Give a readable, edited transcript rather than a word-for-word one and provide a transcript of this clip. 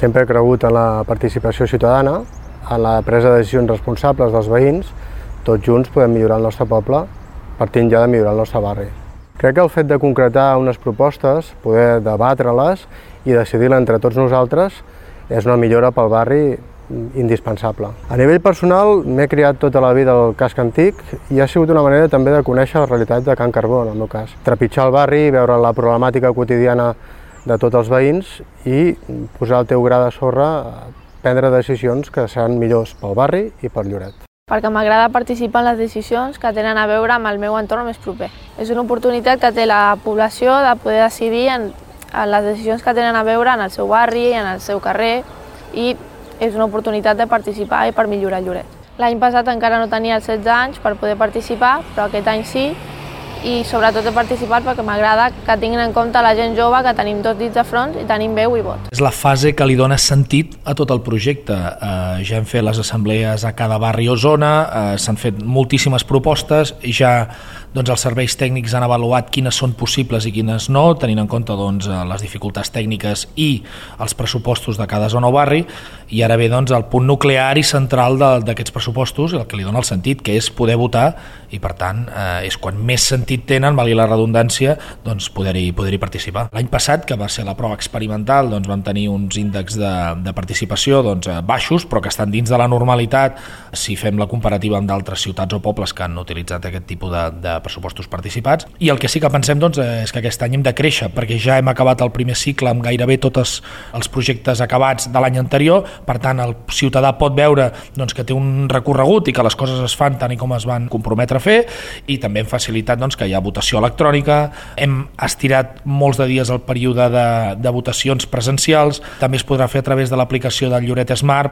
Sempre he cregut en la participació ciutadana, en la presa de decisions responsables dels veïns. Tots junts podem millorar el nostre poble, partint ja de millorar el nostre barri. Crec que el fet de concretar unes propostes, poder debatre-les i decidir-les entre tots nosaltres és una millora pel barri indispensable. A nivell personal, m'he criat tota la vida al casc antic i ha sigut una manera també de conèixer la realitat de Can Carbó, en el meu cas. Trepitjar el barri, veure la problemàtica quotidiana de tots els veïns i posar el teu gra de sorra, prendre decisions que seran millors pel barri i per Lloret. Perquè m'agrada participar en les decisions que tenen a veure amb el meu entorn més proper. És una oportunitat que té la població de poder decidir en les decisions que tenen a veure en el seu barri, en el seu carrer, i és una oportunitat de participar i per millorar Lloret. L'any passat encara no tenia els 16 anys per poder participar, però aquest any sí, i sobretot he participat perquè m'agrada que tinguin en compte la gent jove, que tenim 2 dits de front i tenim veu i vot. És la fase que li dona sentit a tot el projecte. Ja hem fet les assemblees a cada barri o zona, s'han fet moltíssimes propostes, ja els serveis tècnics han avaluat quines són possibles i quines no, tenint en compte les dificultats tècniques i els pressupostos de cada zona o barri, i ara ve el punt nuclear i central d'aquests pressupostos, el que li dona el sentit, que és poder votar, i per tant és quan més sentit tenen, valgui la redundància, poder-hi participar. L'any passat, que va ser la prova experimental, vam tenir uns índexs de participació baixos, però que estan dins de la normalitat si fem la comparativa amb d'altres ciutats o pobles que han utilitzat aquest tipus de pressupostos participats. I el que sí que pensem és que aquest any hem de créixer, perquè ja hem acabat el primer cicle amb gairebé tots els projectes acabats de l'any anterior. Per tant, el ciutadà pot veure que té un recorregut i que les coses es fan tant i com es van comprometre a fer, i també hem facilitat que hi ha votació electrònica, hem estirat molts de dies el període de votacions presencials, també es podrà fer a través de l'aplicació del Lloret Smart.